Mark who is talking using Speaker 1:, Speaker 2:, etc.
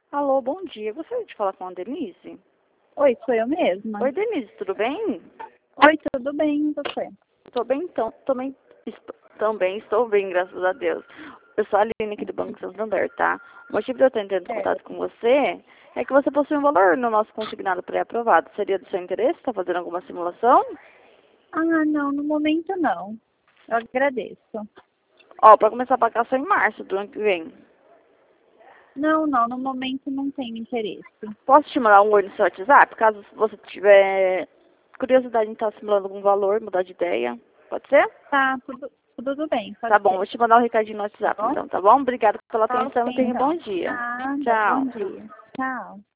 Speaker 1: Alô, bom dia. Gostaria de falar com a Denise?
Speaker 2: Oi, sou eu mesma.
Speaker 1: Oi, Denise, tudo bem?
Speaker 2: Oi, tudo bem, e você?
Speaker 1: Tô bem, então. Também estou bem, graças a Deus. Eu sou a Aline aqui do Banco Santander, tá? O motivo de eu estar entrando em contato com você é que você possui um valor no nosso consignado pré-aprovado. Seria do seu interesse? Está fazendo alguma simulação?
Speaker 2: Ah, não, no momento não. Eu agradeço.
Speaker 1: Ó, para começar a pagar só em março do ano que vem.
Speaker 2: Não, no momento não tenho interesse.
Speaker 1: Posso te mandar um oi no seu WhatsApp, caso você tiver curiosidade em estar simulando algum valor, mudar de ideia? Pode ser?
Speaker 2: Tá, tudo bem,
Speaker 1: Tá
Speaker 2: pode
Speaker 1: bom,
Speaker 2: ser.
Speaker 1: vou te mandar um recadinho no
Speaker 2: Tá
Speaker 1: WhatsApp,
Speaker 2: bom?
Speaker 1: então, tá bom? Obrigada pela
Speaker 2: Ok,
Speaker 1: atenção e tenha um bom
Speaker 2: então.
Speaker 1: dia.
Speaker 2: Nada, bom
Speaker 1: Tchau.
Speaker 2: dia. Tchau.